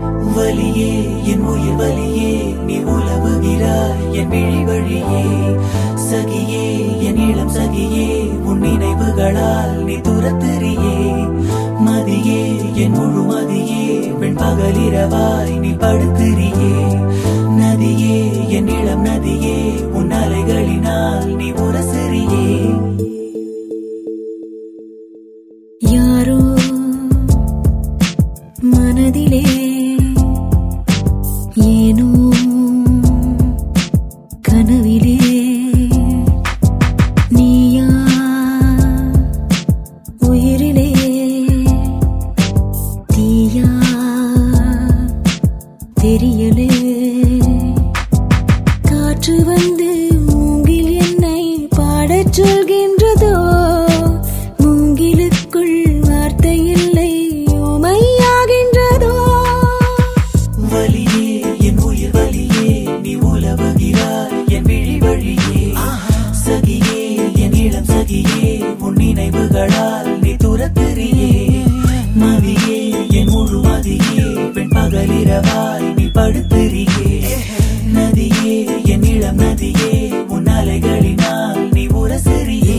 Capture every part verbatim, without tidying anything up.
வலியே என் உயிர் வலியே நீ உலவுகிறாய் என் விழி வழியே சகியே என் இளம் சகியே உன் நினைவுகளால் நீ துரத்தெறியே மதியே என் முழு மதியே பெண் பகலிரவாய் நீ படுத்திரியே நதியே என் இளம் நதியே உன் அலைகளினால் நீ உரசெறியே யாரோ மனதிலே ஏனோ கனவிலே நீயா உயிரிலே தீயா தெரியலே காற்று வந்து மூங்கில் என்னை பாடச் சொல்கின்றதோ மூங்கிலுக்குள் வார்த்தை இல்லை ஓமையாகின்றதோ வலியே என் உயிர் வலியே நீ உலவுகிறாய் என் விழி வழியே சகியே என் இளம் சகியே உன் நினைவுகளால் நீ துரத்தெறியே மதியே என் முழு மதியே பெண் பகலிரவாய் நீ படுத்திரியே நதியே என் இளம் நதியே உன் அலைகளினால் நீ உரசெறியே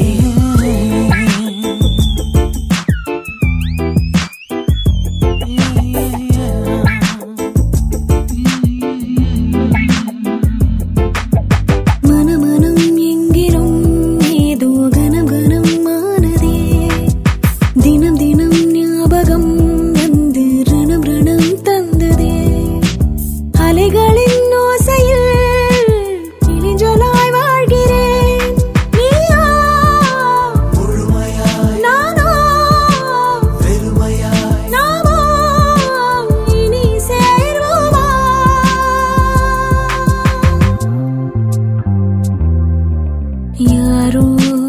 யாரோ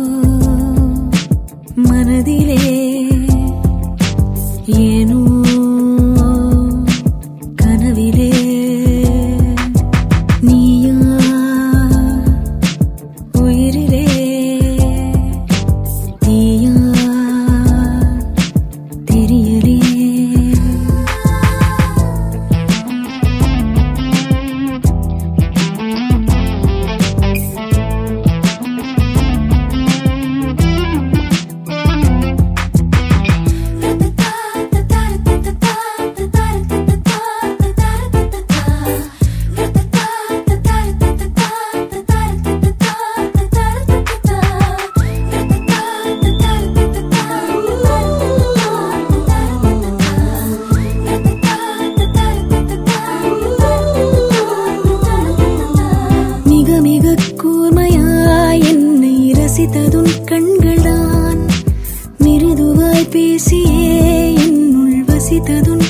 மனதிலே ஏனோ கனவிலே நீயா உயிரிலே தீயா தெரியலே ரசித்ததுன் கண்கள்தான் மிருதுவாய் பேசியே என்னுள் வசித்ததுன்